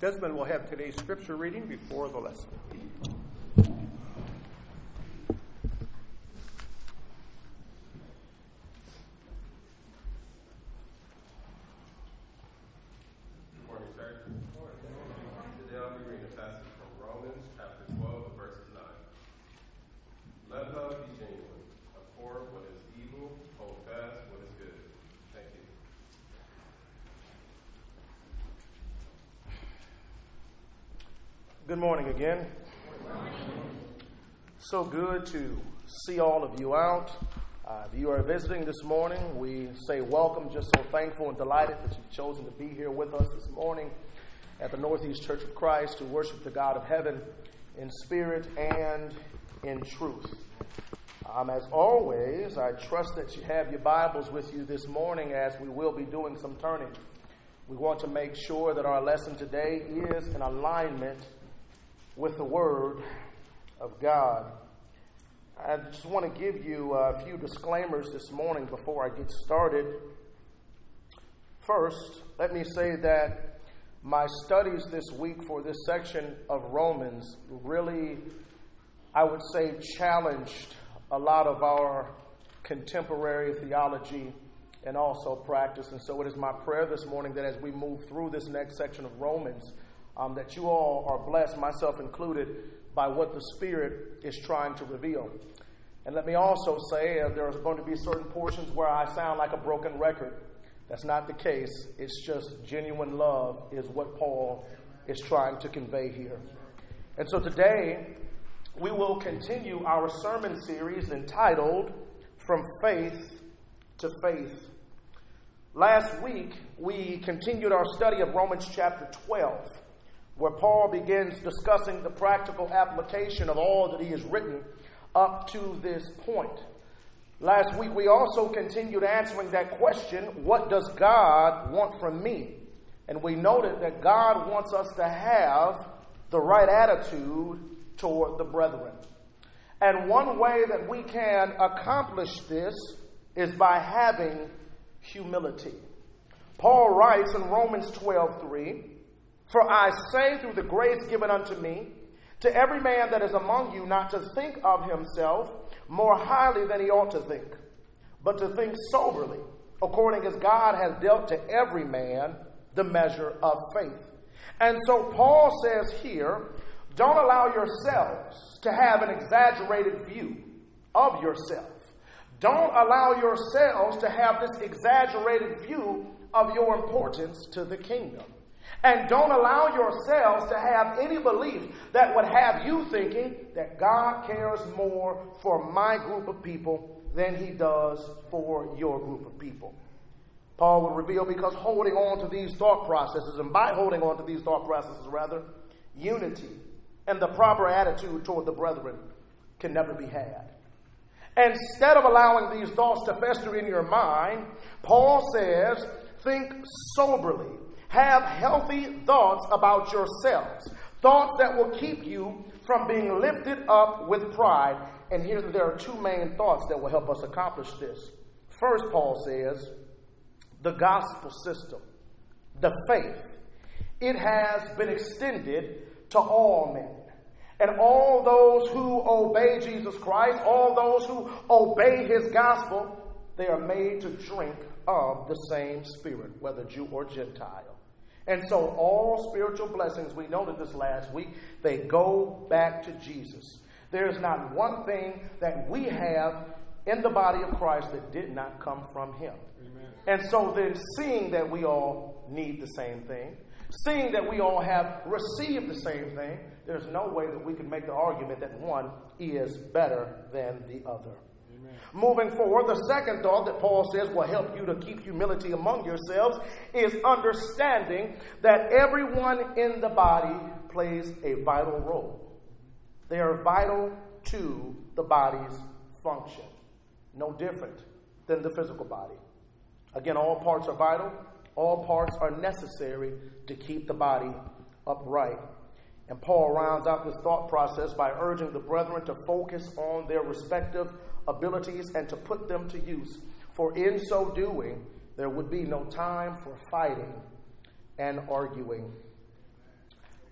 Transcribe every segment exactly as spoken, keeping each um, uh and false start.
Desmond will have today's scripture reading before the lesson. Good morning, sir. Today I'll be reading a passage from Romans chapter twelve, verses nine. Let love be genuine. Abhor what is evil. Hold fast what is good. Thank you. Good morning again. Good morning. So good to see all of you out. Uh, if you are visiting this morning, we say welcome. Just so thankful and delighted that you've chosen to be here with us this morning at the Northeast Church of Christ to worship the God of heaven in spirit and in truth. Um, as always, I trust that you have your Bibles with you this morning as we will be doing some turning. We want to make sure that our lesson today is in alignment with the Word of God. I just want to give you a few disclaimers this morning before I get started. First, let me say that my studies this week for this section of Romans really, I would say, challenged a lot of our contemporary theology and also practice. And so it is my prayer this morning that as we move through this next section of Romans, Um, that you all are blessed, myself included, by what the Spirit is trying to reveal. And let me also say uh, there are going to be certain portions where I sound like a broken record. That's not the case. It's just genuine love is what Paul is trying to convey here. And so today, we will continue our sermon series entitled From Faith to Faith. Last week, we continued our study of Romans chapter twelve, where Paul begins discussing the practical application of all that he has written up to this point. Last week, we also continued answering that question, what does God want from me? And we noted that God wants us to have the right attitude toward the brethren. And one way that we can accomplish this is by having humility. Paul writes in Romans twelve three, "For I say through the grace given unto me, to every man that is among you not to think of himself more highly than he ought to think, but to think soberly, according as God has dealt to every man the measure of faith." And so Paul says here, don't allow yourselves to have an exaggerated view of yourself. Don't allow yourselves to have this exaggerated view of your importance to the kingdom. And don't allow yourselves to have any belief that would have you thinking that God cares more for my group of people than he does for your group of people. Paul would reveal because holding on to these thought processes, and by holding on to these thought processes rather, unity and the proper attitude toward the brethren can never be had. Instead of allowing these thoughts to fester in your mind, Paul says, think soberly. Have healthy thoughts about yourselves. Thoughts that will keep you from being lifted up with pride. And here there are two main thoughts that will help us accomplish this. First, Paul says, the gospel system, the faith, it has been extended to all men. And all those who obey Jesus Christ, all those who obey his gospel, they are made to drink of the same Spirit, whether Jew or Gentile. And so all spiritual blessings, we noted this last week, they go back to Jesus. There is not one thing that we have in the body of Christ that did not come from him. Amen. And so then seeing that we all need the same thing, seeing that we all have received the same thing, there's no way that we can make the argument that one is better than the other. Amen. Moving forward, the second thought that Paul says will help you to keep humility among yourselves is understanding that everyone in the body plays a vital role. They are vital to the body's function. No different than the physical body. Again, all parts are vital. All parts are necessary to keep the body upright. And Paul rounds out this thought process by urging the brethren to focus on their respective abilities and to put them to use. For in so doing, there would be no time for fighting and arguing.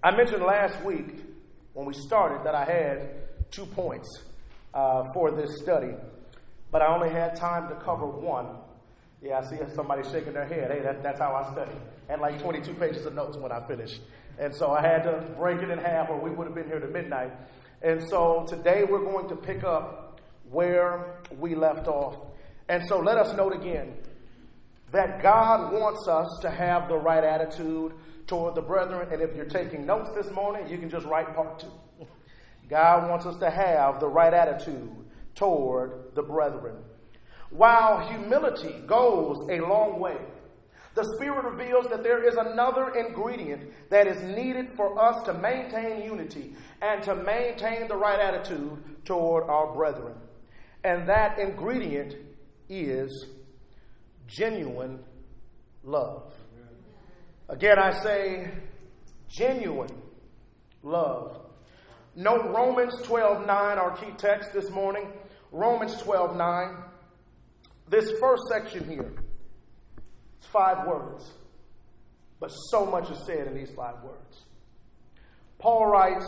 I mentioned last week when we started that I had two points uh, for this study, but I only had time to cover one. Yeah, I see somebody shaking their head. Hey, that, that's how I study. And like twenty-two pages of notes when I finished. And so I had to break it in half or we would have been here to midnight. And so today we're going to pick up where we left off. And so let us note again that God wants us to have the right attitude toward the brethren. And if you're taking notes this morning, you can just write part two. God wants us to have the right attitude toward the brethren. While humility goes a long way, the Spirit reveals that there is another ingredient that is needed for us to maintain unity and to maintain the right attitude toward our brethren. And that ingredient is genuine love. Again, I say genuine love. Note Romans twelve nine, our key text this morning. Romans twelve nine. This first section here, it's five words, but so much is said in these five words. Paul writes,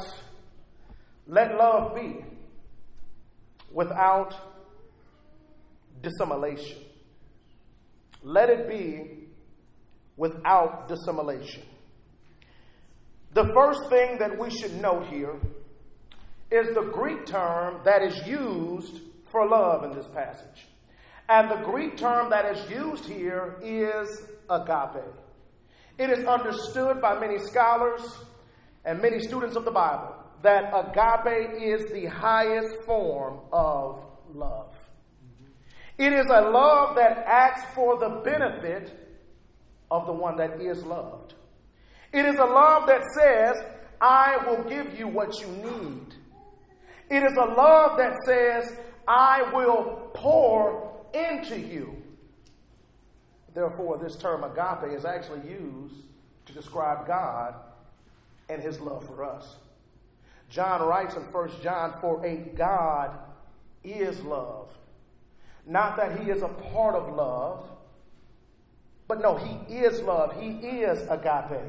let love be without dissimulation. Let it be without dissimulation. The first thing that we should note here is the Greek term that is used for love in this passage. And the Greek term that is used here is agape. It is understood by many scholars and many students of the Bible that agape is the highest form of love. It is a love that acts for the benefit of the one that is loved. It is a love that says, I will give you what you need. It is a love that says, I will pour into you. Therefore, this term agape is actually used to describe God and his love for us. John writes in First John four eight, God is love. Not that he is a part of love, but no, he is love. He is agape.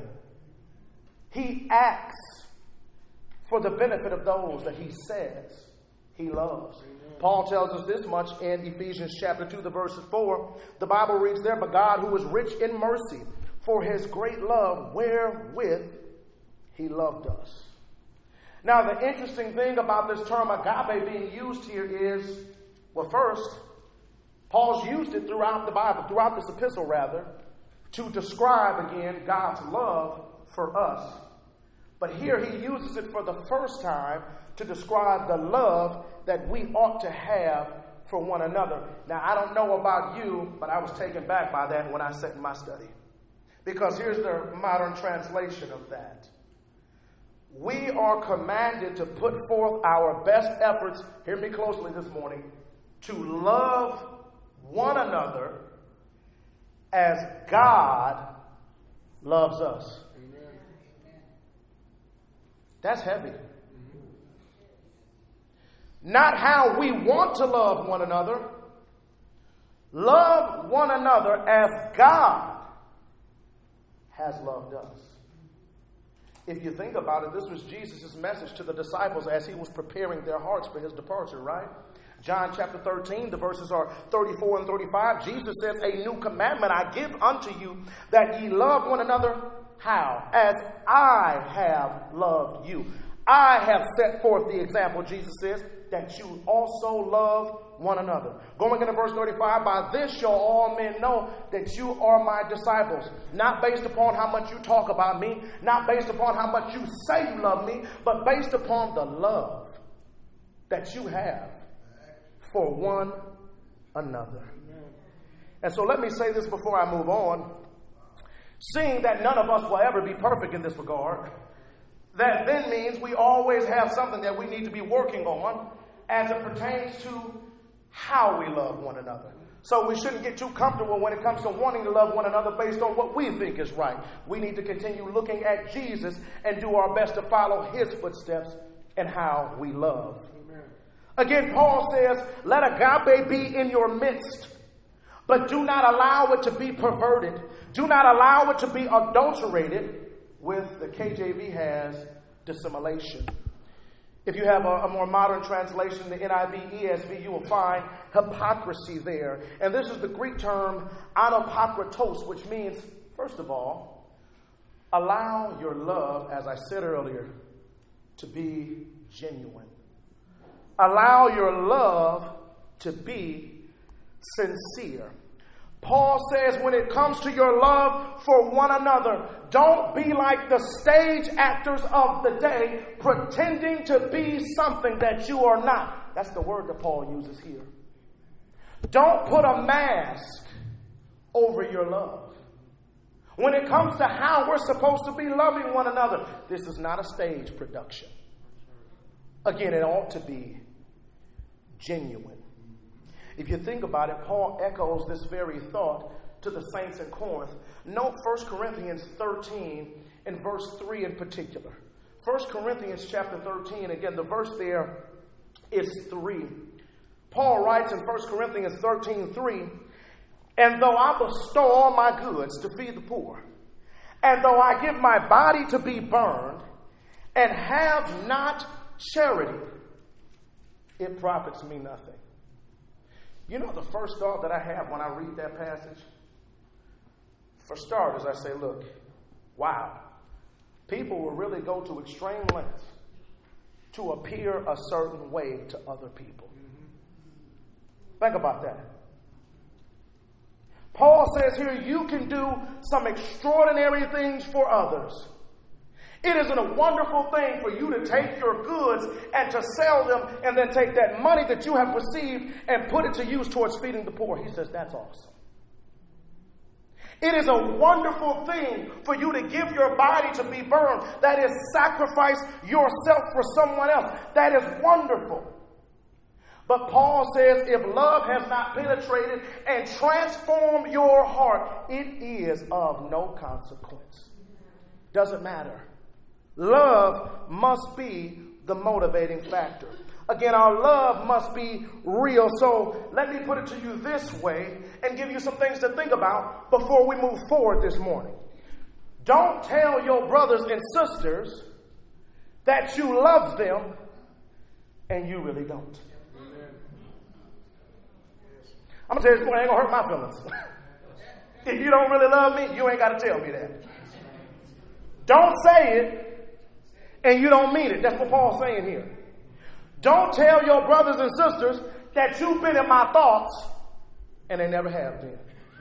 He acts for the benefit of those that he says he loves. Paul tells us this much in Ephesians chapter two, the verse four. The Bible reads there, but God who is rich in mercy for his great love wherewith he loved us. Now, the interesting thing about this term agape being used here is, well, first, Paul's used it throughout the Bible, throughout this epistle rather, to describe again God's love for us. But here he uses it for the first time to describe the love that we ought to have for one another. Now, I don't know about you, but I was taken back by that when I sat in my study. Because here's the modern translation of that. We are commanded to put forth our best efforts, hear me closely this morning, to love one another as God loves us. Amen. That's heavy. Not how we want to love one another. Love one another as God has loved us. If you think about it, this was Jesus' message to the disciples as he was preparing their hearts for his departure, right? John chapter thirteen, the verses are thirty-four and thirty-five. Jesus says, a new commandment I give unto you, that ye love one another. How? As I have loved you. I have set forth the example, Jesus says, that you also love one another. Going into verse thirty-five, by this shall all men know that you are my disciples. Not based upon how much you talk about me, not based upon how much you say you love me, but based upon the love that you have for one another. And so let me say this before I move on. Seeing that none of us will ever be perfect in this regard, that then means we always have something that we need to be working on as it pertains to how we love one another. So we shouldn't get too comfortable when it comes to wanting to love one another based on what we think is right. We need to continue looking at Jesus and do our best to follow his footsteps in how we love. Amen. Again, Paul says, let agape be in your midst, but do not allow it to be perverted. Do not allow it to be adulterated with the K J V has dissimulation. If you have a, a more modern translation, the N I V, E S V, you will find hypocrisy there. And this is the Greek term anapokritos, which means, first of all, allow your love, as I said earlier, to be genuine. Allow your love to be sincere. Paul says when it comes to your love for one another, don't be like the stage actors of the day pretending to be something that you are not. That's the word that Paul uses here. Don't put a mask over your love. When it comes to how we're supposed to be loving one another, this is not a stage production. Again, it ought to be genuine. If you think about it, Paul echoes this very thought to the saints in Corinth. Note First Corinthians thirteen and verse three in particular. First Corinthians chapter thirteen, again, the verse there is three. Paul writes in First Corinthians thirteen three, and though I bestow all my goods to feed the poor, and though I give my body to be burned, and have not charity, it profits me nothing. You know the first thought that I have when I read that passage? For starters, I say, look, wow, people will really go to extreme lengths to appear a certain way to other people. Think about that. Paul says here, you can do some extraordinary things for others. It isn't a wonderful thing for you to take your goods and to sell them and then take that money that you have received and put it to use towards feeding the poor. He says that's awesome. It is a wonderful thing for you to give your body to be burned. That is, sacrifice yourself for someone else. That is wonderful. But Paul says if love has not penetrated and transformed your heart, it is of no consequence. Doesn't matter. Love must be the motivating factor. Again, our love must be real. So let me put it to you this way and give you some things to think about before we move forward this morning. Don't tell your brothers and sisters that you love them and you really don't. I'm going to tell you this morning, it ain't going to hurt my feelings. If you don't really love me, you ain't got to tell me that. Don't say it and you don't mean it. That's what Paul's saying here. Don't tell your brothers and sisters that you've been in my thoughts and they never have been.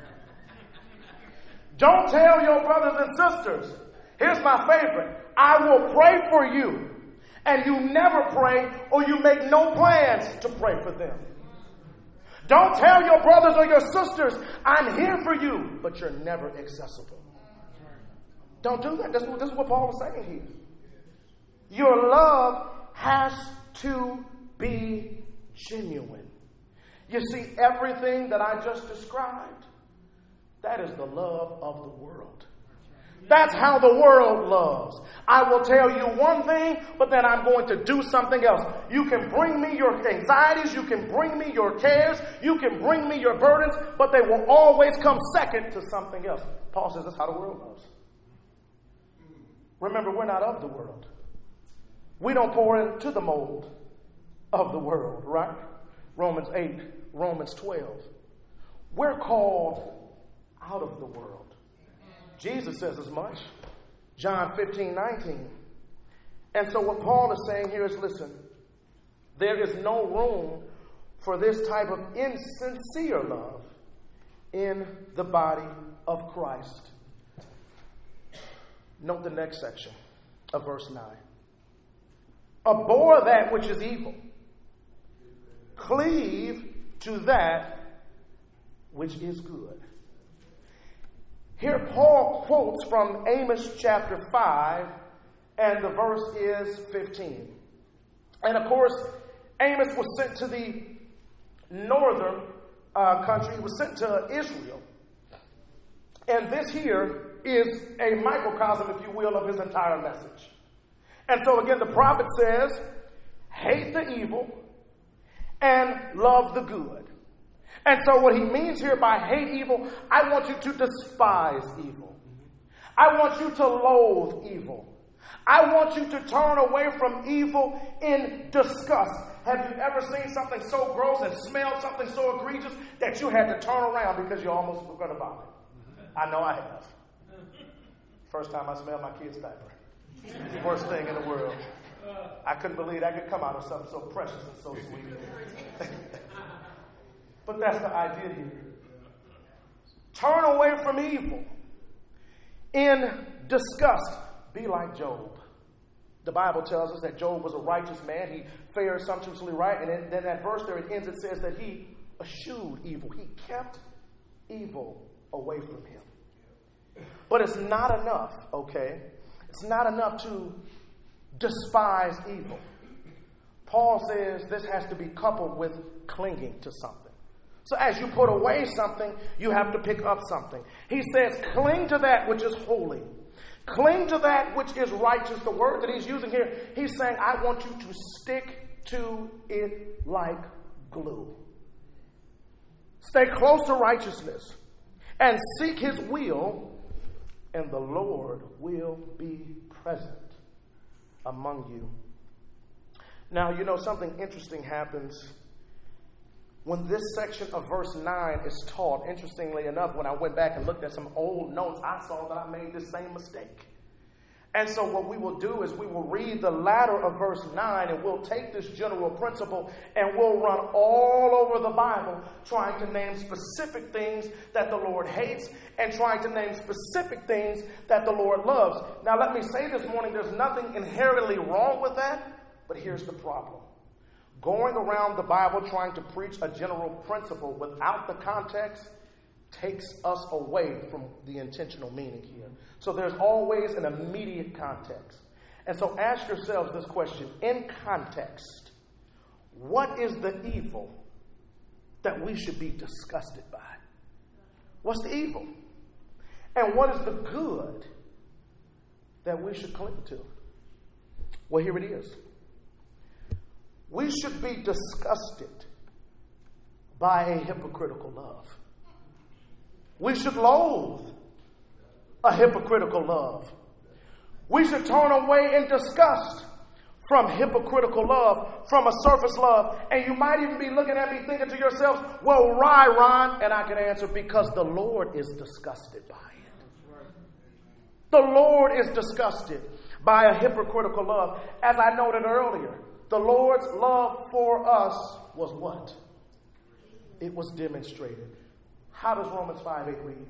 Don't tell your brothers and sisters, here's my favorite, I will pray for you, and you never pray or you make no plans to pray for them. Don't tell your brothers or your sisters, I'm here for you, but you're never accessible. Don't do that. That's what, that's what Paul is saying here. Your love has to be genuine. You see, everything that I just described, that is the love of the world. That's how the world loves. I will tell you one thing, but then I'm going to do something else. You can bring me your anxieties. You can bring me your cares. You can bring me your burdens, but they will always come second to something else. Paul says that's how the world loves. Remember, we're not of the world. We don't pour into the mold of the world, right? Romans eight, Romans twelve. We're called out of the world. Jesus says as much. John fifteen, nineteen. And so what Paul is saying here is, listen, there is no room for this type of insincere love in the body of Christ. Note the next section of verse nine. Abhor that which is evil. Cleave to that which is good. Here Paul quotes from Amos chapter five, and the verse is fifteen. And of course, Amos was sent to the northern uh, country. He was sent to Israel. And this here is a microcosm, if you will, of his entire message. And so again, the prophet says, hate the evil and love the good. And so what he means here by hate evil, I want you to despise evil. I want you to loathe evil. I want you to turn away from evil in disgust. Have you ever seen something so gross and smelled something so egregious that you had to turn around because you almost were going to vomit? I know I have. First time I smelled my kid's diaper. Worst thing in the world. I couldn't believe that could come out of something so precious and so sweet. But that's the idea here. Turn away from evil in disgust. Be like Job. The Bible tells us that Job was a righteous man. He fared sumptuously right. And then, then that verse there, it ends, it says that he eschewed evil. He kept evil away from him. But it's not enough, okay? It's not enough to despise evil. Paul says this has to be coupled with clinging to something. So as you put away something, you have to pick up something. He says, cling to that which is holy. Cling to that which is righteous. The word that he's using here, he's saying, I want you to stick to it like glue. Stay close to righteousness and seek his will, and the Lord will be present among you. Now, you know, something interesting happens when this section of verse nine is taught. Interestingly enough, when I went back and looked at some old notes, I saw that I made the same mistake. And so what we will do is we will read the latter of verse nine, and we'll take this general principle and we'll run all over the Bible trying to name specific things that the Lord hates and trying to name specific things that the Lord loves. Now, let me say this morning, there's nothing inherently wrong with that, but here's the problem. Going around the Bible trying to preach a general principle without the context takes us away from the intentional meaning here. So there's always an immediate context. And so ask yourselves this question. In context, what is the evil that we should be disgusted by? What's the evil? And what is the good that we should cling to? Well, here it is. We should be disgusted by a hypocritical love. We should loathe a hypocritical love. We should turn away in disgust from hypocritical love, from a surface love. And you might even be looking at me thinking to yourself, well, why, Ron? And I can answer, because the Lord is disgusted by it. The Lord is disgusted by a hypocritical love. As I noted earlier, the Lord's love for us was what? It was demonstrated. How does Romans five eight read?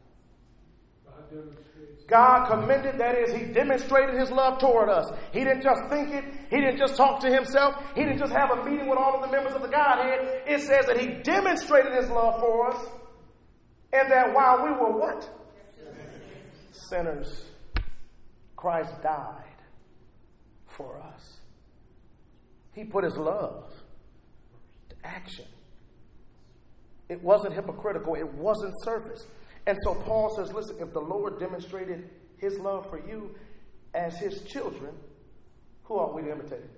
God commended, that is, he demonstrated his love toward us. He didn't just think it. He didn't just talk to himself. He didn't just have a meeting with all of the members of the Godhead. It says that he demonstrated his love for us, and that while we were what? Sinners, Christ died for us. He put his love to action. It wasn't hypocritical. It wasn't surface. And so Paul says, listen, if the Lord demonstrated his love for you as his children, who are we to imitate?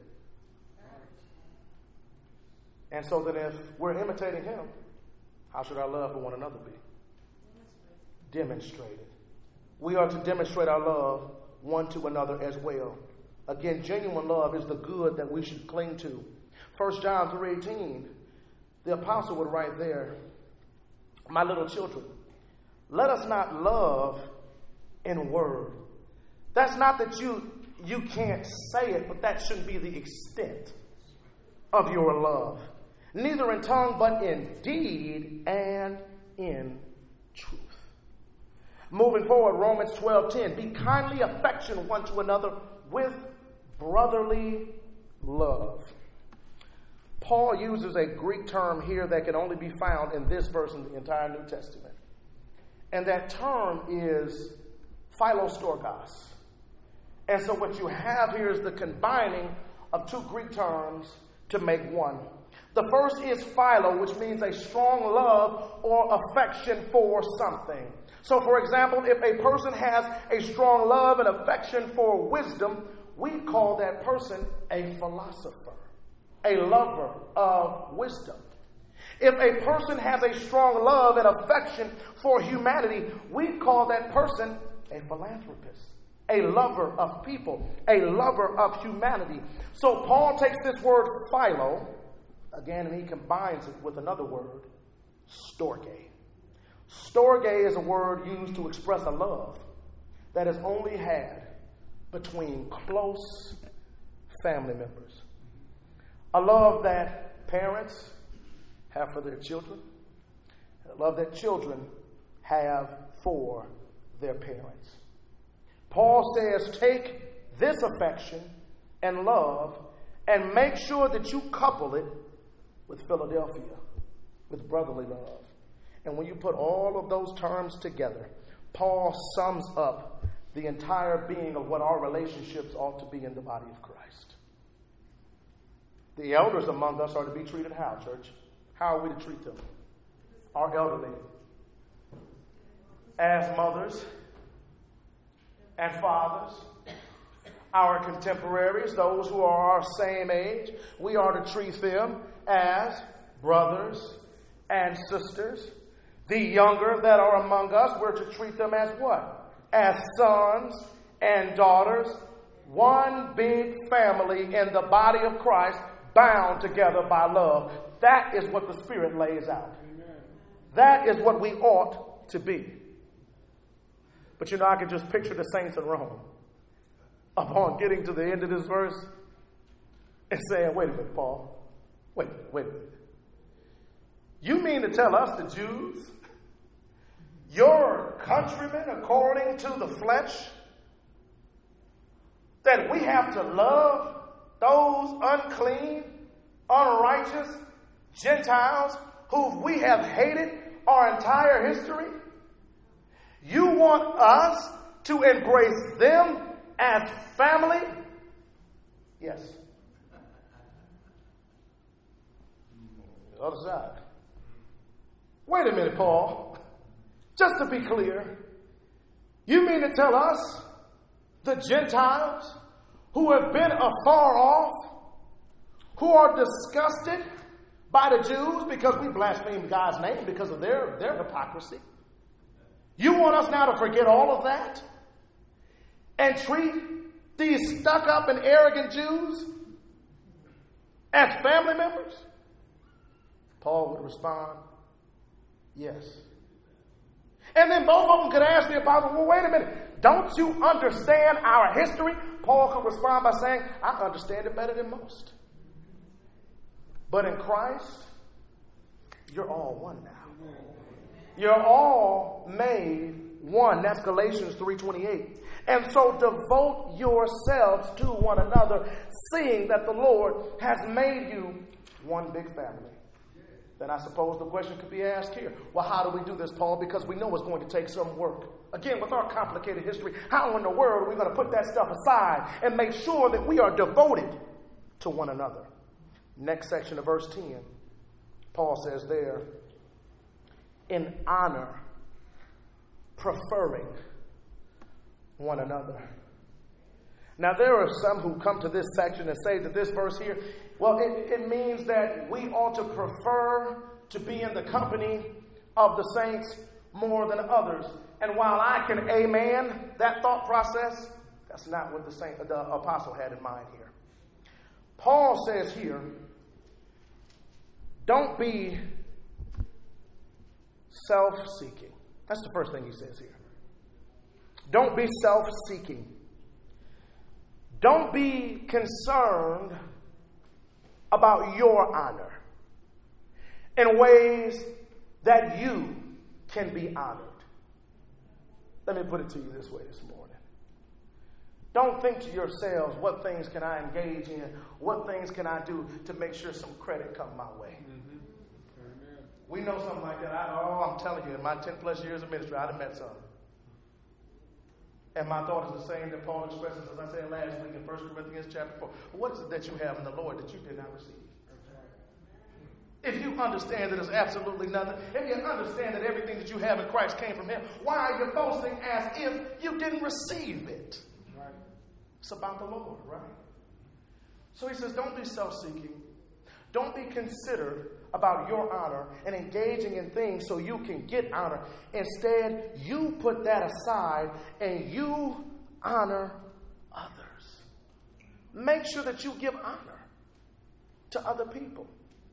And so that if we're imitating him, how should our love for one another be? Demonstrated. We are to demonstrate our love one to another as well. Again, genuine love is the good that we should cling to. First John three eighteen, the apostle would write there, my little children, let us not love in word. That's not that you, you can't say it, but that shouldn't be the extent of your love. Neither in tongue, but in deed and in truth. Moving forward, Romans twelve ten, be kindly affectionate one to another with brotherly love. Paul uses a Greek term here that can only be found in this verse in the entire New Testament. And that term is philostorgos. And so what you have here is the combining of two Greek terms to make one. The first is philo, which means a strong love or affection for something. So, for example, if a person has a strong love and affection for wisdom, we call that person a philosopher, a lover of wisdom. If a person has a strong love and affection for humanity, we call that person a philanthropist, a lover of people, a lover of humanity. So Paul takes this word philo, again, and he combines it with another word, storge. Storge is a word used to express a love that is only had between close family members. A love that parents have for their children, a love that children have for their parents. Paul says, take this affection and love and make sure that you couple it with Philadelphia, with brotherly love. And when you put all of those terms together, Paul sums up the entire being of what our relationships ought to be in the body of Christ. The elders among us are to be treated how, church? How are we to treat them? Our elderly. As mothers and fathers, our contemporaries, those who are our same age, we are to treat them as brothers and sisters. The younger that are among us, we're to treat them as what? As sons and daughters. One big family in the body of Christ, bound together by love. That is what the Spirit lays out. Amen. That is what we ought to be. But you know, I can just picture the saints in Rome upon getting to the end of this verse and saying, wait a minute, Paul. Wait, wait a minute. You mean to tell us, the Jews, your countrymen according to the flesh, that we have to love those unclean, unrighteous Gentiles who we have hated our entire history? You want us to embrace them as family? Yes. The other side. Wait a minute, Paul. Just to be clear, you mean to tell us, the Gentiles, who have been afar off, who are disgusted by the Jews because we blaspheme God's name because of their, their hypocrisy, you want us now to forget all of that and treat these stuck-up and arrogant Jews as family members? Paul would respond, yes. And then both of them could ask the apostle, well, wait a minute, don't you understand our history? Paul could respond by saying, I understand it better than most. But in Christ, you're all one now. You're all made one. That's Galatians three twenty-eight. And so devote yourselves to one another, seeing that the Lord has made you one big family. Then I suppose the question could be asked here. Well, how do we do this, Paul? Because we know it's going to take some work. Again, with our complicated history, how in the world are we going to put that stuff aside and make sure that we are devoted to one another? Next section of verse ten, Paul says there, in honor, preferring one another. Now, there are some who come to this section and say that this verse here, well, it, it means that we ought to prefer to be in the company of the saints more than others. And while I can amen that thought process, that's not what the saint, the apostle had in mind here. Paul says here, don't be self-seeking. That's the first thing he says here. Don't be self-seeking. Don't be concerned about your honor in ways that you can be honored. Let me put it to you this way this morning. Don't think to yourselves, what things can I engage in? What things can I do to make sure some credit come my way? Mm-hmm. We know something like that. I, oh, I'm telling you, in my ten plus years of ministry, I'd have met some. And my thought is the same that Paul expresses, as I said last week in First Corinthians chapter four. What is it that you have in the Lord that you did not receive? If you understand that there's absolutely nothing, if you understand that everything that you have in Christ came from Him, why are you boasting as if you didn't receive it? Right. It's about the Lord, right? So he says, don't be self-seeking. Don't be considered about your honor and engaging in things so you can get honor. Instead, you put that aside and you honor others. Make sure that you give honor to other people.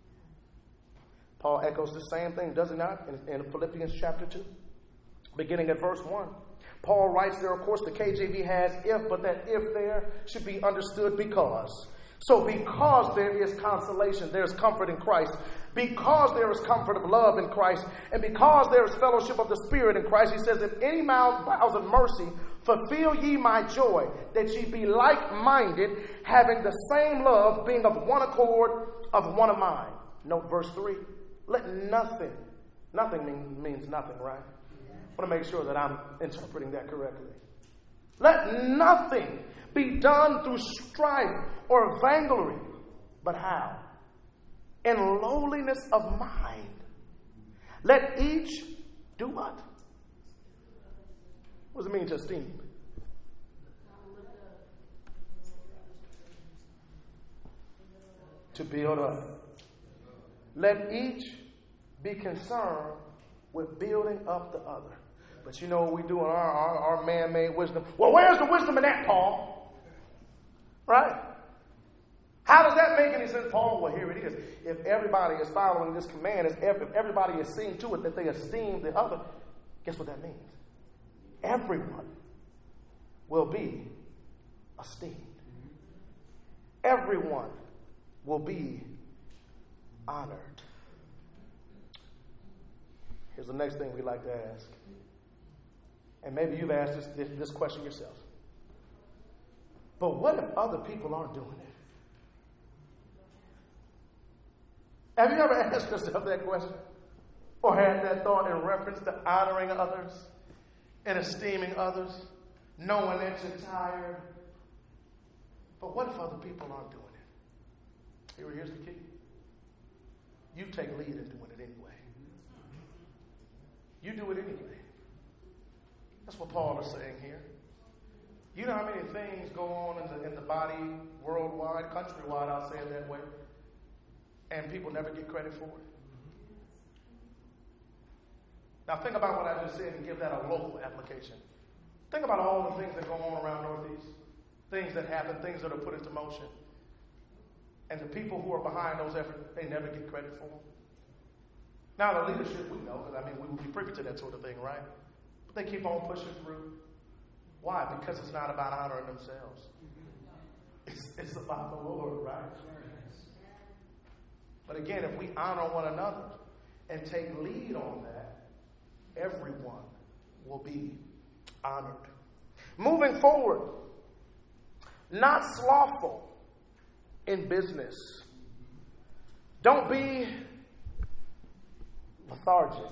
Paul echoes the same thing, does he not, in, in Philippians chapter two, beginning at verse one. Paul writes there, of course, the K J V has if, but that if there should be understood because. So because there is consolation, there is comfort in Christ, because there is comfort of love in Christ, and because there is fellowship of the Spirit in Christ, he says, if any mouth vows of mercy, fulfill ye my joy, that ye be like-minded, having the same love, being of one accord, of one of mind. Note verse three. Let nothing, nothing mean, means nothing, right? I want to make sure that I'm interpreting that correctly. Let nothing be done through strife or vainglory, but how? In lowliness of mind. Let each do what? What does it mean to esteem? To build up. Let each be concerned with building up the other. But you know what we do in our, our, our man-made wisdom? Well, where's the wisdom in that, Paul? Right? How does that make any sense, Paul? Well, here it is. If everybody is following this command, if everybody is seeing to it that they esteem the other, guess what that means? Everyone will be esteemed. Everyone will be honored. Here's the next thing we like to ask. And maybe you've asked this, this, this question yourself. But what if other people aren't doing it? Have you ever asked yourself that question? Or had that thought in reference to honoring others and esteeming others, knowing that you're tired? But what if other people aren't doing it? Here, here's the key. You take lead in doing it anyway. You do it anyway. That's what Paul is saying here. You know how many things go on in the, in the body worldwide, countrywide, I'll say it that way, and people never get credit for it? Now think about what I just said and give that a local application. Think about all the things that go on around Northeast, things that happen, things that are put into motion. And the people who are behind those efforts, they never get credit for them. Now the leadership, we know, because I mean, we would be privy to that sort of thing, right? But they keep on pushing through. Why? Because it's not about honoring themselves. It's, it's about the Lord, right? But again, if we honor one another and take lead on that, everyone will be honored. Moving forward, not slothful in business. Don't be lethargic.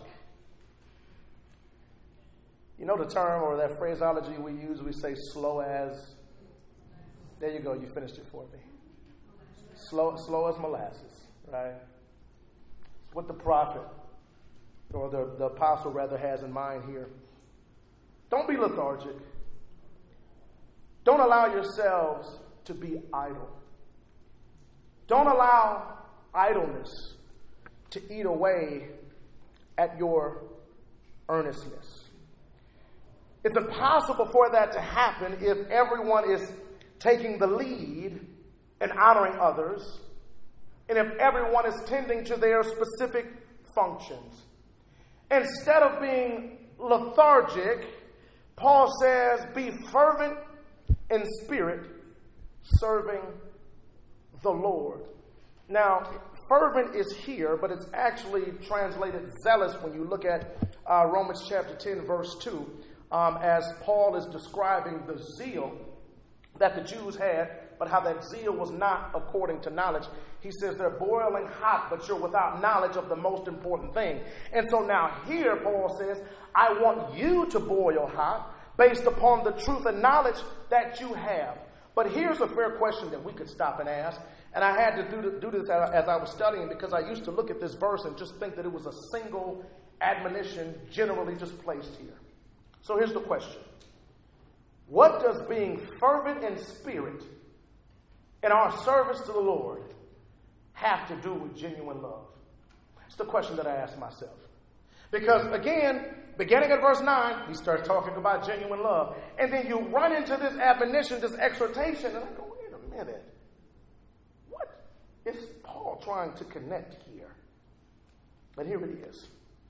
You know the term or that phraseology we use, we say slow as, there you go, you finished it for me. Slow, slow as molasses, right? It's what the prophet, or the, the apostle rather, has in mind here. Don't be lethargic. Don't allow yourselves to be idle. Don't allow idleness to eat away at your earnestness. It's impossible for that to happen if everyone is taking the lead and honoring others, and if everyone is tending to their specific functions. Instead of being lethargic, Paul says, be fervent in spirit, serving the Lord. Now, fervent is here, but it's actually translated zealous when you look at uh, Romans chapter ten, verse two, um, as Paul is describing the zeal that the Jews had, but how that zeal was not according to knowledge. He says they're boiling hot, but you're without knowledge of the most important thing. And so now here, Paul says, I want you to boil hot based upon the truth and knowledge that you have. But here's a fair question that we could stop and ask. And I had to do, do this as I was studying, because I used to look at this verse and just think that it was a single admonition generally just placed here. So here's the question. What does being fervent in spirit in our service to the Lord have to do with genuine love? It's the question that I ask myself. Because again, beginning at verse nine, he starts talking about genuine love. And then you run into this admonition, this exhortation, and I go, wait a minute. What is Paul trying to connect here? But here it is.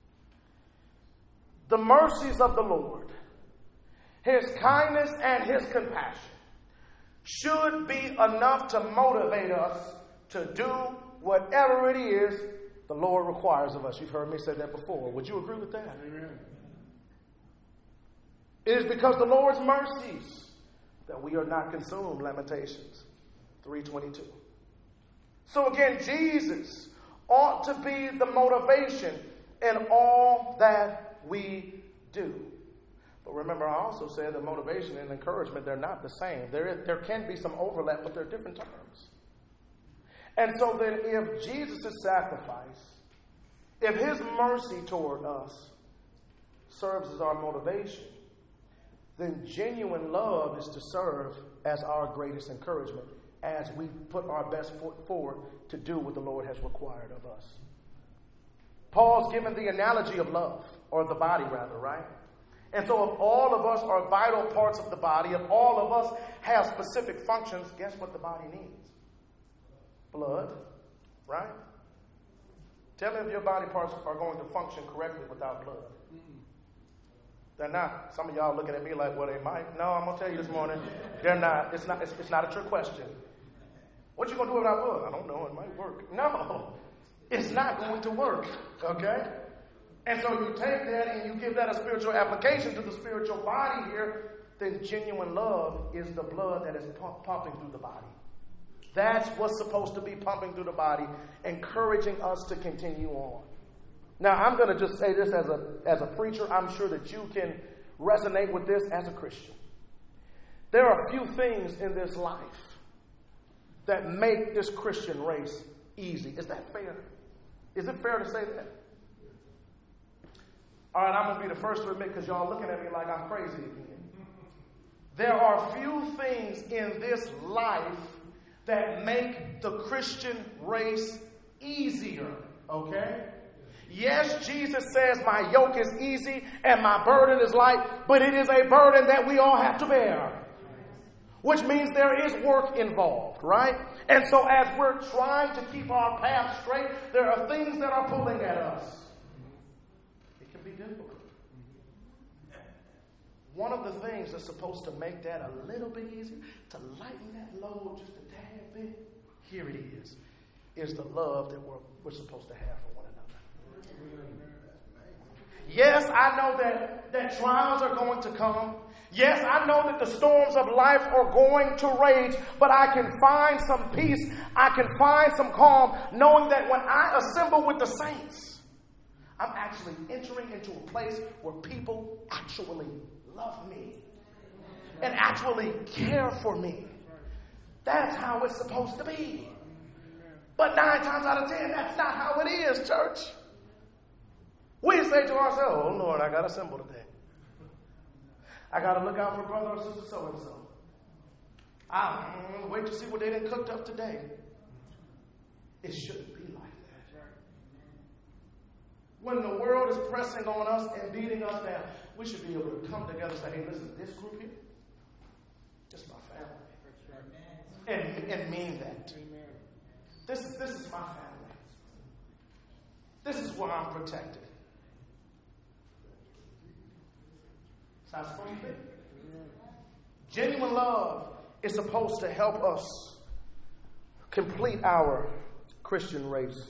The mercies of the Lord, his kindness and his compassion should be enough to motivate us to do whatever it is the Lord requires of us. You've heard me say that before. Would you agree with that? Amen. It is because the Lord's mercies that we are not consumed. Lamentations three twenty-two. So again, Jesus ought to be the motivation in all that we do. But remember, I also said that motivation and encouragement, they're not the same. There, there can be some overlap, but they're different terms. And so then if Jesus' sacrifice, if his mercy toward us serves as our motivation, then genuine love is to serve as our greatest encouragement as we put our best foot forward to do what the Lord has required of us. Paul's given the analogy of love, or the body rather, right? And so if all of us are vital parts of the body, if all of us have specific functions, guess what the body needs? Blood, right? Tell me if your body parts are going to function correctly without blood. Mm-hmm. They're not. Some of y'all looking at me like, well, they might. No, I'm going to tell you this morning, they're not. It's not. It's, it's not a trick question. What you going to do without blood? I don't know. It might work. No, it's not going to work, okay? And so you take that and you give that a spiritual application to the spiritual body here, then genuine love is the blood that is pump, pumping through the body. That's what's supposed to be pumping through the body, encouraging us to continue on. Now, I'm going to just say this as a, as a preacher. I'm sure that you can resonate with this as a Christian. There are a few things in this life that make this Christian race easy. Is that fair? Is it fair to say that? All right, I'm going to be the first to admit because y'all looking at me like I'm crazy again. There are few things in this life that make the Christian race easier, okay? Yes, Jesus says my yoke is easy and my burden is light, but it is a burden that we all have to bear, which means there is work involved, right? And so as we're trying to keep our path straight, there are things that are pulling at us. It can be difficult. One of the things that's supposed to make that a little bit easier, to lighten that load just a tad bit, here it is, is the love that we're, we're supposed to have for one another. Yes, I know that, that trials are going to come. Yes, I know that the storms of life are going to rage, but I can find some peace. I can find some calm, knowing that when I assemble with the saints, I'm actually entering into a place where people actually love me and actually care for me. That's how it's supposed to be. But nine times out of ten, that's not how it is, church. We say to ourselves, oh, Lord, I got to assemble today. I got to look out for brother or sister so-and-so. I'll wait to see what they done cooked up today. It shouldn't be like that. When the world is pressing on us and beating us down, we should be able to come together and say, hey, listen, this group here, this is my family. And, and mean that. This is, this is my family. This is where I'm protected. That's how it's supposed to be. Genuine love is supposed to help us complete our Christian race.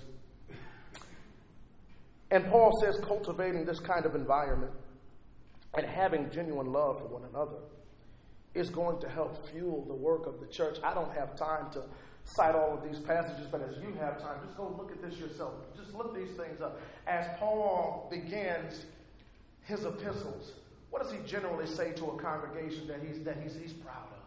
And Paul says cultivating this kind of environment and having genuine love for one another is going to help fuel the work of the church. I don't have time to cite all of these passages, but as you have time, just go look at this yourself. Just look these things up. As Paul begins his epistles, what does he generally say to a congregation that he's that he's, he's proud of?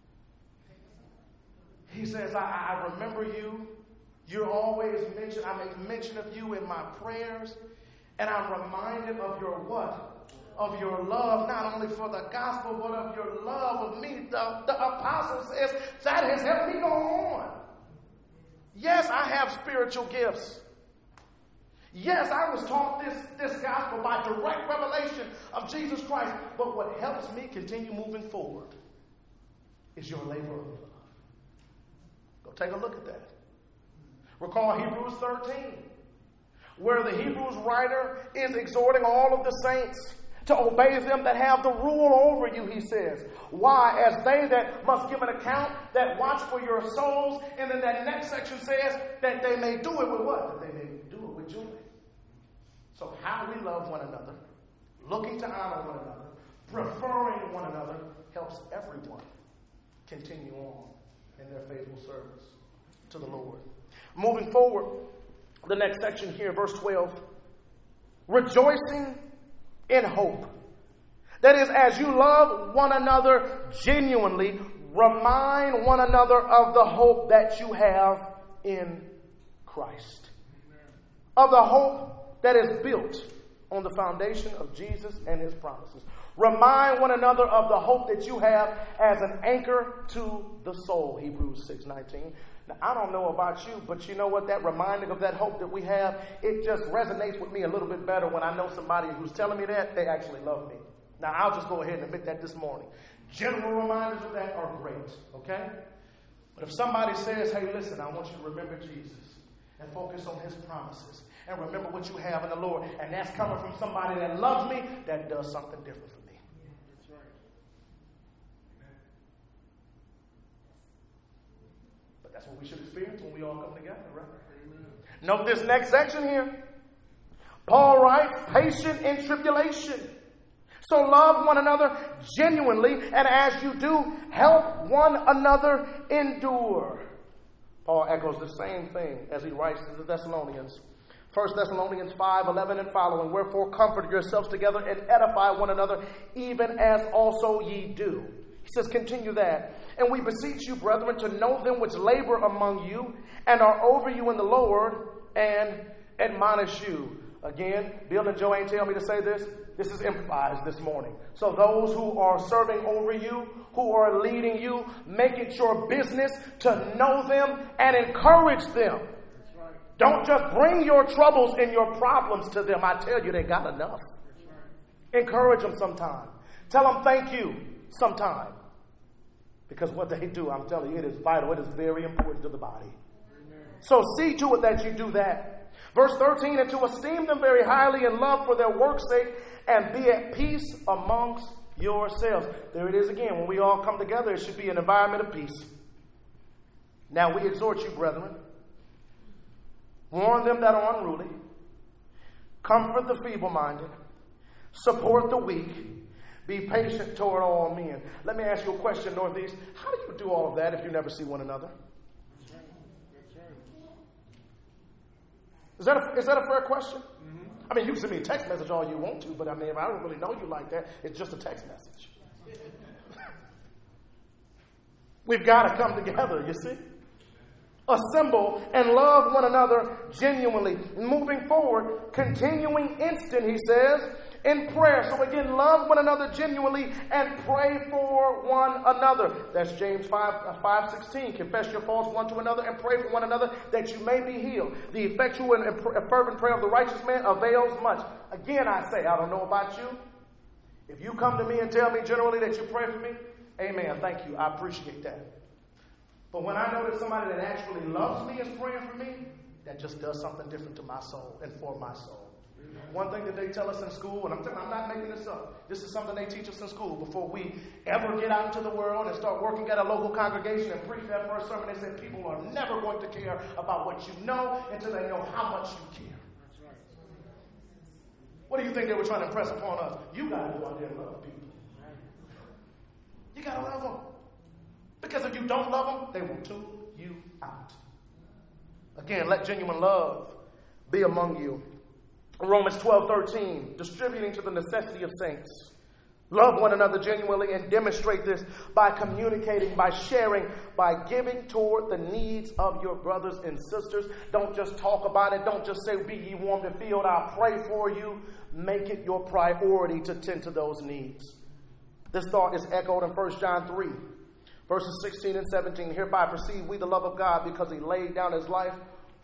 He says, I, I remember you. You're always mentioned. I make mention of you in my prayers. And I'm reminded of your what? Of your love, not only for the gospel, but of your love of me. The, the apostle says, that has helped me go on. Yes, I have spiritual gifts. Yes, I was taught this, this gospel by direct revelation of Jesus Christ. But what helps me continue moving forward is your labor of love. Go take a look at that. Recall Hebrews thirteen, where the Hebrews writer is exhorting all of the saints to obey them that have the rule over you, he says. Why? As they that must give an account, that watch for your souls. And then that next section says that they may do it with what? That they may do it with joy. So how we love one another, looking to honor one another, preferring one another, helps everyone continue on in their faithful service to the Lord. Moving forward, the next section here, verse twelve. Rejoicing in hope. That is, as you love one another genuinely, remind one another of the hope that you have in Christ. Of the hope that is built on the foundation of Jesus and his promises. Remind one another of the hope that you have as an anchor to the soul. Hebrews six nineteen. Now, I don't know about you, but you know what? That reminding of that hope that we have, it just resonates with me a little bit better when I know somebody who's telling me that they actually love me. Now, I'll just go ahead and admit that this morning. General reminders of that are great, okay? But if somebody says, hey, listen, I want you to remember Jesus and focus on his promises and remember what you have in the Lord, and that's coming from somebody that loves me, that does something different for me. That's right. But that's what we should experience when we all come together, right? Amen. Note this next section here. Paul writes, patient in tribulation. So love one another genuinely, and as you do, help one another endure. Paul echoes the same thing as he writes to the Thessalonians. First Thessalonians five eleven and following. Wherefore comfort yourselves together and edify one another, even as also ye do. He says, continue that. And we beseech you, brethren, to know them which labor among you and are over you in the Lord and admonish you. Again, Bill and Joe ain't tell me to say this. This is improvised this morning. So those who are serving over you, who are leading you, make it your business to know them and encourage them. That's right. Don't just bring your troubles and your problems to them. I tell you, they got enough. That's right. Encourage them sometime. Tell them thank you sometime. Because what they do, I'm telling you, it is vital. It is very important to the body. Amen. So see to it that you do that. Verse thirteen, and to esteem them very highly in love for their work's sake, and be at peace amongst yourselves. There it is again. When we all come together, it should be an environment of peace. Now we exhort you, brethren. Warn them that are unruly. Comfort the feeble-minded. Support the weak. Be patient toward all men. Let me ask you a question, Northeast. How do you do all of that if you never see one another? That's right. That's right. Is that a, is that a fair question? Mm-hmm. I mean, you can send me a text message all you want to, but I mean, if I don't really know you like that, it's just a text message. We've got to come together, you see. Assemble and love one another genuinely. Moving forward, continuing instant, he says, in prayer. So again, love one another genuinely and pray for one another. That's James five sixteen. Confess your faults one to another and pray for one another that you may be healed. The effectual and fervent prayer of the righteous man avails much. Again, I say, I don't know about you. If you come to me and tell me generally that you pray for me, amen, thank you. I appreciate that. But when I know that somebody that actually loves me is praying for me, that just does something different to my soul and for my soul. One thing that they tell us in school, and I'm, telling, I'm not making this up, this is something they teach us in school before we ever get out into the world and start working at a local congregation and preach that first sermon. They said people are never going to care about what you know until they know how much you care. That's right. What do you think they were trying to impress upon us? You got to go out there and love people. You got to love them. Because if you don't love them, they will tune you out. Again, let genuine love be among you. Romans twelve thirteen, distributing to the necessity of saints. Love one another genuinely and demonstrate this by communicating, by sharing, by giving toward the needs of your brothers and sisters. Don't just talk about it. Don't just say, be ye warmed and filled. I'll pray for you. Make it your priority to tend to those needs. This thought is echoed in First John three, verses sixteen and seventeen. Hereby perceive we the love of God because he laid down his life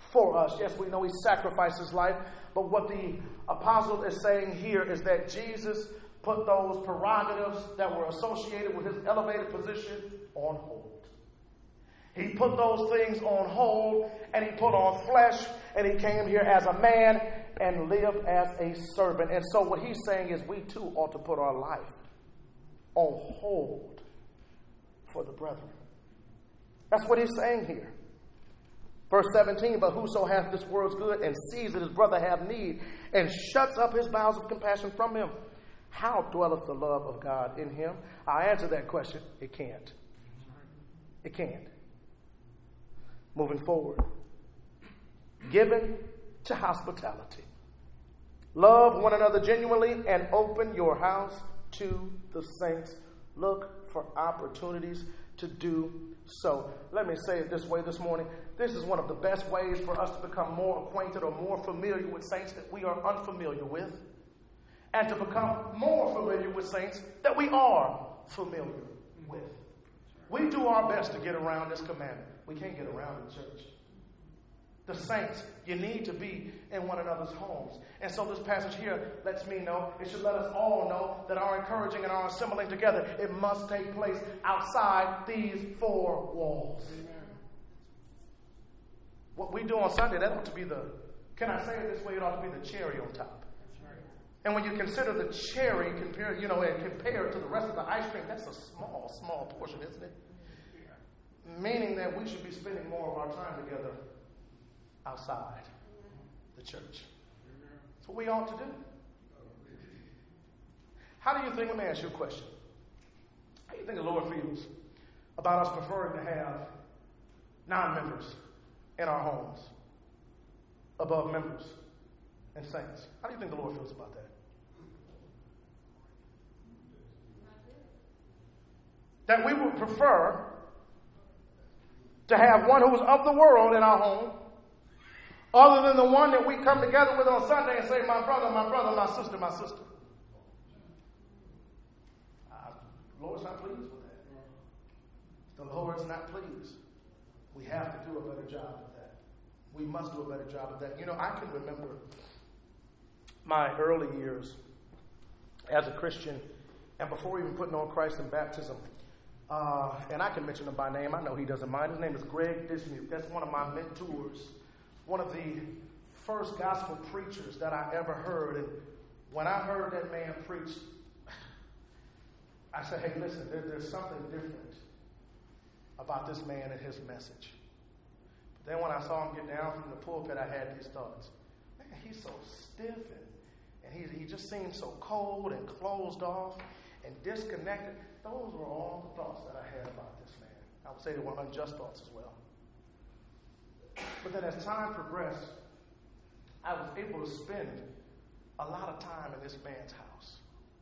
for us. Yes, we know he sacrificed his life, but what the apostle is saying here is that Jesus put those prerogatives that were associated with his elevated position on hold. He put those things on hold, and he put on flesh, and he came here as a man and lived as a servant. And so what he's saying is we too ought to put our life on hold for the brethren. That's what he's saying here. Verse seventeen, but whoso hath this world's good and sees that his brother have need and shuts up his bowels of compassion from him, how dwelleth the love of God in him? I answer that question. It can't. It can't. Moving forward. Given to hospitality. Love one another genuinely and open your house to the saints. Look for opportunities to do so. Let me say it this way this morning. This is one of the best ways for us to become more acquainted or more familiar with saints that we are unfamiliar with, and to become more familiar with saints that we are familiar with. We do our best to get around this commandment. We can't get around the church. The saints, you need to be in one another's homes. And so this passage here lets me know, it should let us all know that our encouraging and our assembling together, it must take place outside these four walls. Amen. What we do on Sunday, that ought to be the, can I say it this way, it ought to be the cherry on top. That's right. And when you consider the cherry compared, you know, and compared to the rest of the ice cream, that's a small, small portion, isn't it? Yeah. Meaning that we should be spending more of our time together outside the church. That's what we ought to do. How do you think, let me ask you a question. How do you think the Lord feels about us preferring to have non-members in our homes above members and saints? How do you think the Lord feels about that? That we would prefer to have one who is of the world in our home other than the one that we come together with on Sunday and say, my brother, my brother, my sister, my sister. Uh, the Lord's not pleased with that. The Lord's not pleased. We have to do a better job of that. We must do a better job of that. You know, I can remember my early years as a Christian, and before even putting on Christ in baptism, uh, and I can mention him by name. I know he doesn't mind. His name is Greg Dismuke. That's one of my mentors. One of the first gospel preachers that I ever heard. And when I heard that man preach, I said, hey, listen, there, there's something different about this man and his message. But then when I saw him get down from the pulpit, I had these thoughts. Man, he's so stiff, and, and he, he just seems so cold and closed off and disconnected. Those were all the thoughts that I had about this man. I would say they were unjust thoughts as well. But then as time progressed, I was able to spend a lot of time in this man's house.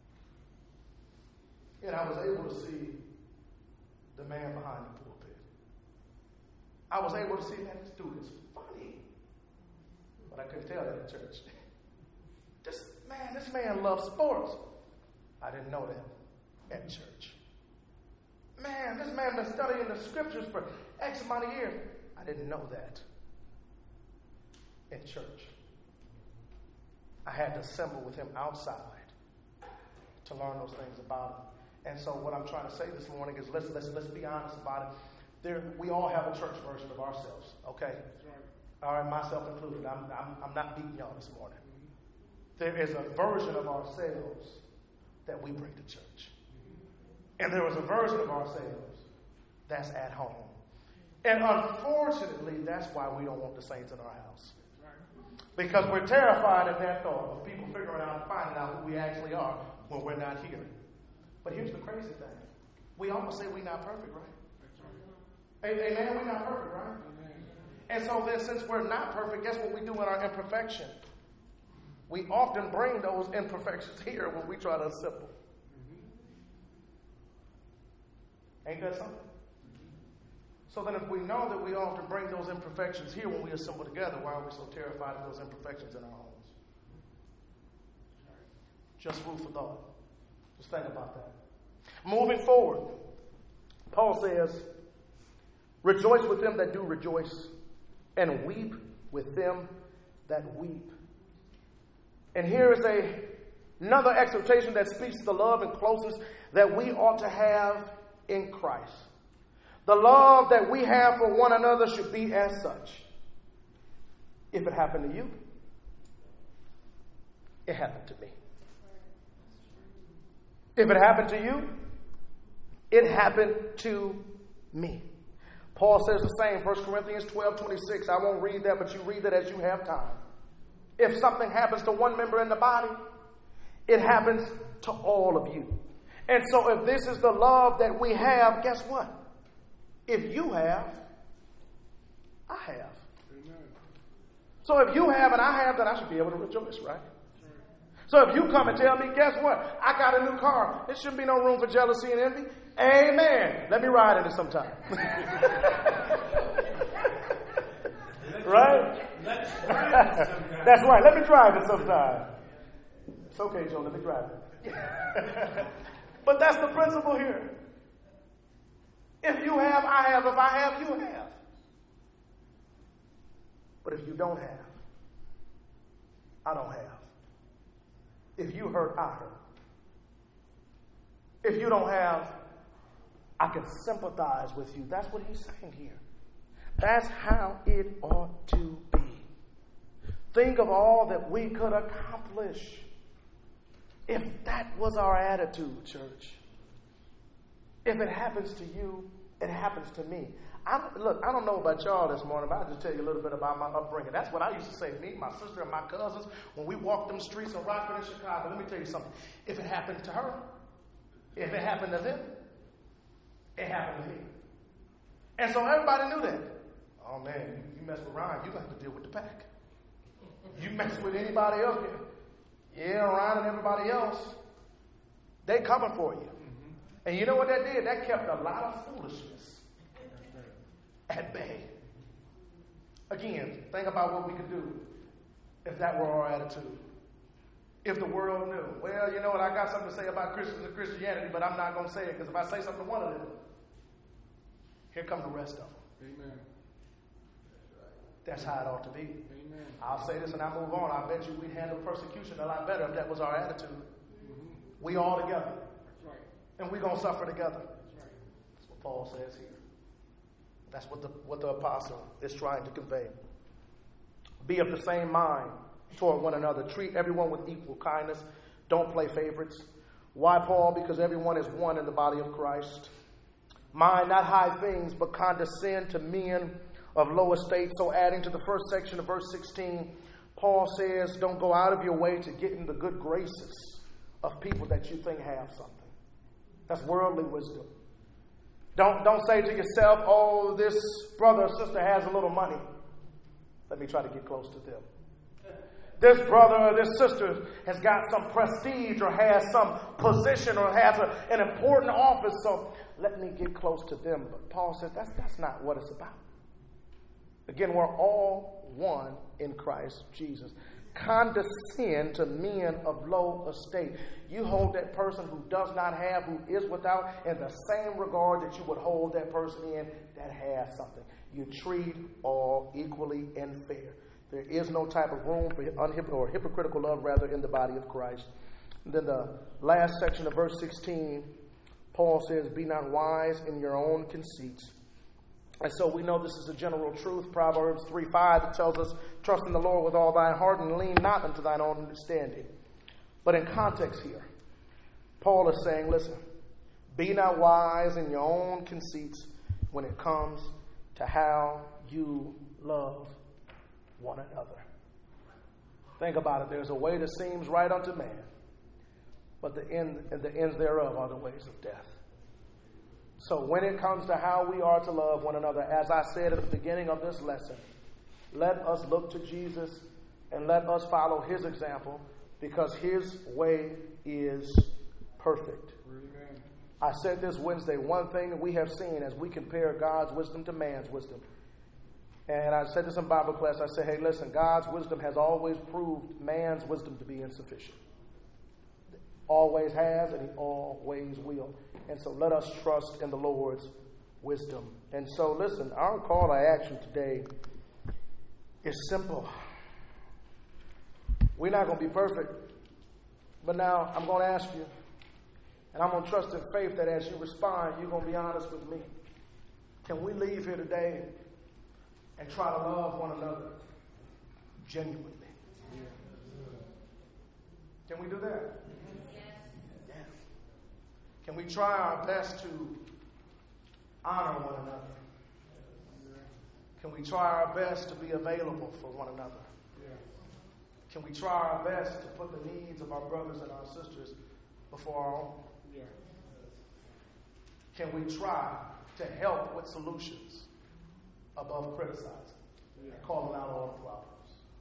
And I was able to see the man behind the pulpit. I was able to see, man, this dude is funny. But I couldn't tell that in church. This man, this man loves sports. I didn't know that at church. Man, this man been studying the scriptures for X amount of years. I didn't know that in church. I had to assemble with him outside to learn those things about him. And so what I'm trying to say this morning is let's let's let's be honest about it. There, we all have a church version of ourselves, okay? All right, myself included. I'm I'm, I'm not beating y'all this morning. There is a version of ourselves that we bring to church. And there is a version of ourselves that's at home. And unfortunately, that's why we don't want the saints in our house. Because we're terrified at that thought of people figuring out and finding out who we actually are when we're not here. But here's the crazy thing. We almost say we're not perfect, right? Amen? We're not perfect, right? And so then since we're not perfect, guess what we do in our imperfection? We often bring those imperfections here when we try to assemble. Ain't that something? So then if we know that we often bring those imperfections here when we assemble together, why are we so terrified of those imperfections in our homes? Just food for thought. Just think about that. Moving forward, Paul says, rejoice with them that do rejoice, and weep with them that weep. And here is a, another exhortation that speaks to the love and closeness that we ought to have in Christ. The love that we have for one another should be as such. If it happened to you, it happened to me. If it happened to you, it happened to me. Paul says the same, First Corinthians twelve twenty-six. I won't read that, but you read that as you have time. If something happens to one member in the body, it happens to all of you. And so if this is the love that we have, guess what? If you have, I have. Amen. So if you have and I have, then I should be able to rejoice, right? So if you come and tell me, guess what? I got a new car. There shouldn't be no room for jealousy and envy. Amen. Let me ride in it sometime. Right? Let's drive it sometime. That's right. Let me drive it sometime. It's okay, Joe. Let me drive it. But that's the principle here. If you have, I have. If I have, you have. But if you don't have, I don't have. If you hurt, I hurt. If you don't have, I can sympathize with you. That's what he's saying here. That's how it ought to be. Think of all that we could accomplish if that was our attitude, church. If it happens to you, it happens to me. I, look, I don't know about y'all this morning, but I'll just tell you a little bit about my upbringing. That's what I used to say to me, my sister, and my cousins when we walked them streets in Rockford and Chicago. Let me tell you something. If it happened to her, if it happened to them, it happened to me. And so everybody knew that. Oh, man, you, you mess with Ryan, you got to deal with the pack. You mess with anybody else, yeah, Ryan and everybody else, they coming for you. Mm-hmm. And you know what that did? That kept a lot of foolishness at bay. Again, think about what we could do if that were our attitude. If the world knew, well, you know what, I got something to say about Christians and Christianity, but I'm not going to say it, because if I say something to one of them, here come the rest of them. Amen. That's how it ought to be. Amen. I'll say this and I move on. I bet you we'd handle persecution a lot better if that was our attitude. Mm-hmm. We all together. That's right. And we're going to suffer together. That's right. That's what Paul says here. That's what the, what the apostle is trying to convey. Be of the same mind toward one another. Treat everyone with equal kindness. Don't play favorites. Why, Paul? Because everyone is one in the body of Christ. Mind not high things, but condescend to men of low estate. So adding to the first section of verse sixteen, Paul says, don't go out of your way to get in the good graces of people that you think have something. That's worldly wisdom. Don't, don't say to yourself, oh, this brother or sister has a little money. Let me try to get close to them. This brother or this sister has got some prestige or has some position or has a, an important office, so let me get close to them. But Paul says that's, that's not what it's about. Again, we're all one in Christ Jesus. Condescend to men of low estate. You hold that person who does not have, who is without, in the same regard that you would hold that person in that has something. You treat all equally and fair. There is no type of room for unhypocritical or hypocritical love, rather, in the body of Christ. And then the last section of verse sixteen, Paul says, be not wise in your own conceits. And so we know this is a general truth. Proverbs three five, it tells us, trust in the Lord with all thine heart and lean not unto thine own understanding. But in context here, Paul is saying, listen, be not wise in your own conceits when it comes to how you love one another. Think about it. There's a way that seems right unto man, but the end and the ends thereof are the ways of death. So when it comes to how we are to love one another, as I said at the beginning of this lesson, let us look to Jesus and let us follow his example, because his way is perfect. Amen. I said this Wednesday, one thing that we have seen as we compare God's wisdom to man's wisdom. And I said this in Bible class. I said, hey, listen, God's wisdom has always proved man's wisdom to be insufficient. Always has, and he always will. And so let us trust in the Lord's wisdom. And so, listen, our call to action today It's simple. We're not going to be perfect. But now I'm going to ask you, and I'm going to trust in faith that as you respond, you're going to be honest with me. Can we leave here today and try to love one another genuinely? Can we do that? Yes. Can we try our best to honor one another? Can we try our best to be available for one another? Can we try our best to put the needs of our brothers and our sisters before our own? Can we try to help with solutions above criticizing and calling out all the problems?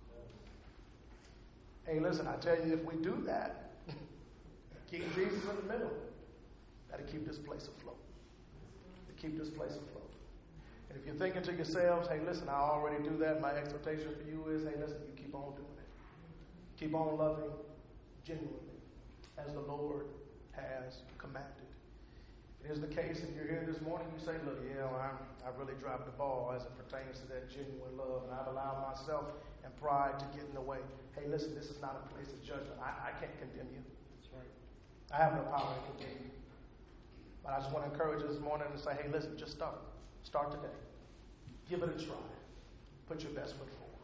Hey, listen, I tell you, if we do that, keep Jesus in the middle, that'll keep this place afloat. To keep this place afloat. And if you're thinking to yourselves, hey, listen, I already do that, my expectation for you is, hey, listen, you keep on doing it. Keep on loving genuinely as the Lord has commanded. If it is the case, and you're here this morning, you say, look, yeah, well, I, I really dropped the ball as it pertains to that genuine love, and I've allowed myself and pride to get in the way. Hey, listen, this is not a place of judgment. I, I can't condemn you. That's right. I have no power to condemn you. But I just want to encourage you this morning to say, hey, listen, just start. Start today. Give it a try. Put your best foot forward.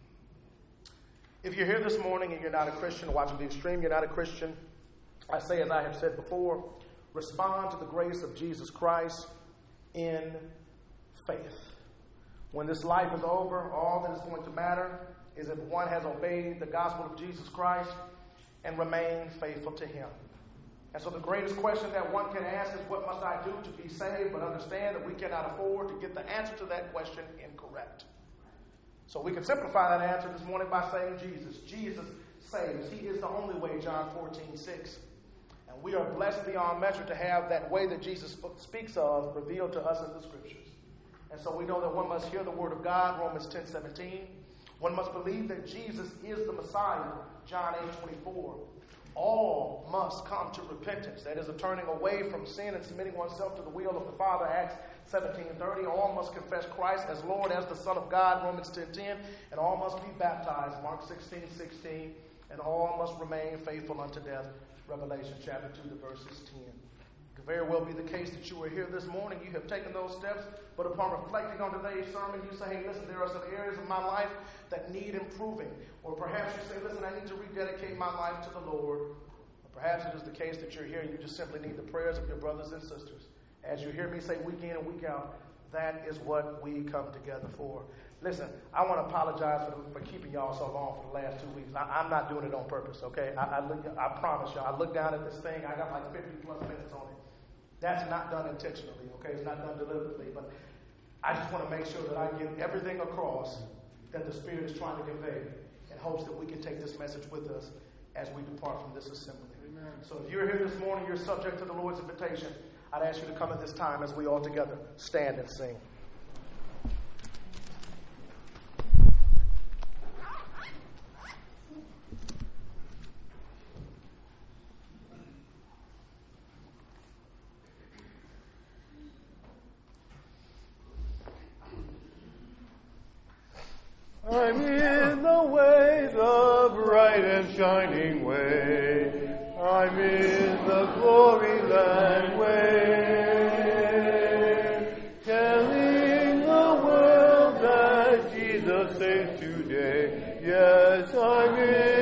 If you're here this morning and you're not a Christian, watching the extreme, you're not a Christian, I say, as I have said before, respond to the grace of Jesus Christ in faith. When this life is over, all that is going to matter is if one has obeyed the gospel of Jesus Christ and remained faithful to him. And so the greatest question that one can ask is, what must I do to be saved? But understand that we cannot afford to get the answer to that question incorrect. So we can simplify that answer this morning by saying Jesus. Jesus saves. He is the only way, John fourteen six. And we are blessed beyond measure to have that way that Jesus speaks of revealed to us in the Scriptures. And so we know that one must hear the word of God, Romans ten seventeen. One must believe that Jesus is the Messiah, John eight twenty-four. All must come to repentance. That is a turning away from sin and submitting oneself to the will of the Father, Acts seventeen thirty. All must confess Christ as Lord, as the Son of God, Romans ten ten. And all must be baptized, Mark sixteen sixteen. And all must remain faithful unto death, Revelation chapter two, the verses ten. It could very well be the case that you are here this morning. You have taken those steps, but upon reflecting on today's sermon, you say, hey, listen, there are some areas of my life that need improving. Or perhaps you say, listen, I need to rededicate my life to the Lord. Or perhaps it is the case that you're here and you just simply need the prayers of your brothers and sisters. As you hear me say week in and week out, that is what we come together for. Listen, I want to apologize for, for keeping y'all so long for the last two weeks. I, I'm not doing it on purpose, okay? I, I, look, I promise y'all. I look down at this thing. I got like fifty plus minutes on it. That's not done intentionally, okay? It's not done deliberately. But I just want to make sure that I get everything across that the Spirit is trying to convey in hopes that we can take this message with us as we depart from this assembly. Amen. So if you're here this morning, you're subject to the Lord's invitation. I'd ask you to come at this time as we all together stand and sing. I'm in the way, the bright and shining way. I'm in the glory land way. Telling the world that Jesus saves today. Yes, I'm in